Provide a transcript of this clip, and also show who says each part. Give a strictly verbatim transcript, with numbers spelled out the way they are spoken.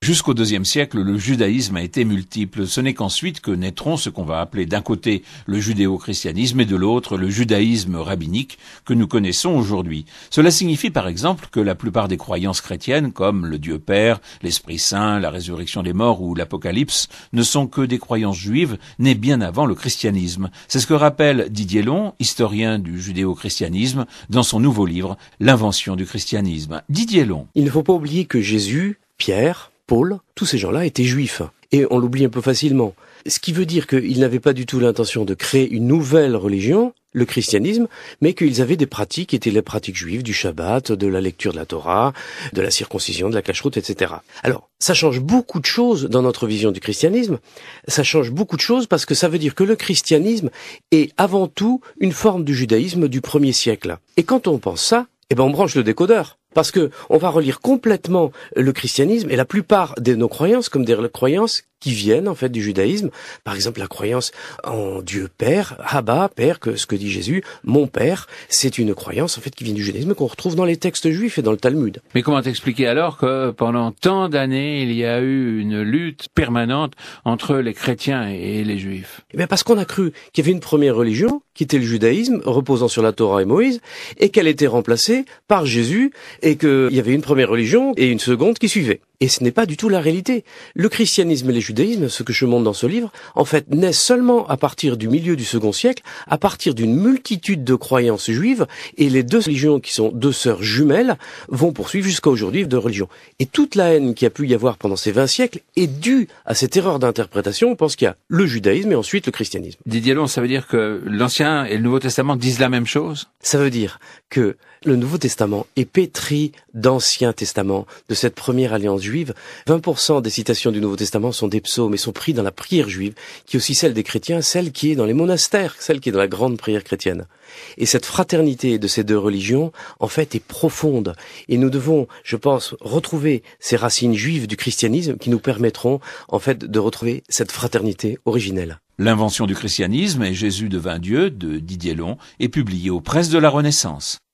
Speaker 1: Jusqu'au deuxième siècle, le judaïsme a été multiple. Ce n'est qu'ensuite que naîtront ce qu'on va appeler d'un côté le judéo-christianisme et de l'autre le judaïsme rabbinique que nous connaissons aujourd'hui. Cela signifie par exemple que la plupart des croyances chrétiennes, comme le Dieu Père, l'Esprit Saint, la résurrection des morts ou l'Apocalypse, ne sont que des croyances juives nées bien avant le christianisme. C'est ce que rappelle Didier Long, historien du judéo-christianisme, dans son nouveau livre « L'invention du christianisme ». Didier Long.
Speaker 2: Il ne faut pas oublier que Jésus, Pierre, Paul, tous ces gens-là étaient juifs. Et on l'oublie un peu facilement. Ce qui veut dire qu'ils n'avaient pas du tout l'intention de créer une nouvelle religion, le christianisme, mais qu'ils avaient des pratiques qui étaient les pratiques juives, du Shabbat, de la lecture de la Torah, de la circoncision, de la cacheroute, et cetera. Alors, ça change beaucoup de choses dans notre vision du christianisme. Ça change beaucoup de choses parce que ça veut dire que le christianisme est avant tout une forme du judaïsme du premier siècle. Et quand on pense ça, eh ben on branche le décodeur. Parce que on va relire complètement le christianisme et la plupart de nos croyances, comme des croyances qui viennent en fait du judaïsme. Par exemple, la croyance en Dieu Père, Abba, Père, que ce que dit Jésus, mon Père, c'est une croyance en fait qui vient du judaïsme qu'on retrouve dans les textes juifs et dans le Talmud.
Speaker 1: Mais comment t'expliquer alors que pendant tant d'années, il y a eu une lutte permanente entre les chrétiens et les juifs?
Speaker 2: Eh bien parce qu'on a cru qu'il y avait une première religion, qui était le judaïsme, reposant sur la Torah et Moïse, et qu'elle était remplacée par Jésus, et qu'il y avait une première religion et une seconde qui suivait. Et ce n'est pas du tout la réalité. Le christianisme et le judaïsme, ce que je montre dans ce livre, en fait, naissent seulement à partir du milieu du second siècle, à partir d'une multitude de croyances juives, et les deux religions qui sont deux sœurs jumelles vont poursuivre jusqu'à aujourd'hui de religions. Et toute la haine qu'il y a pu y avoir pendant ces vingt siècles est due à cette erreur d'interprétation. On pense qu'il y a le judaïsme et ensuite le christianisme.
Speaker 1: Didier Long, ça veut dire que l'Ancien et le Nouveau Testament disent la même chose?
Speaker 2: Ça veut dire que le Nouveau Testament est pétri d'Ancien Testament, de cette première alliance juive. vingt pour cent des citations du Nouveau Testament sont des psaumes et sont pris dans la prière juive, qui est aussi celle des chrétiens, celle qui est dans les monastères, celle qui est dans la grande prière chrétienne. Et cette fraternité de ces deux religions, en fait, est profonde. Et nous devons, je pense, retrouver ces racines juives du christianisme qui nous permettront, en fait, de retrouver cette fraternité originelle.
Speaker 1: L'invention du christianisme et Jésus devint Dieu de Didier Long est publié aux Presses de la Renaissance.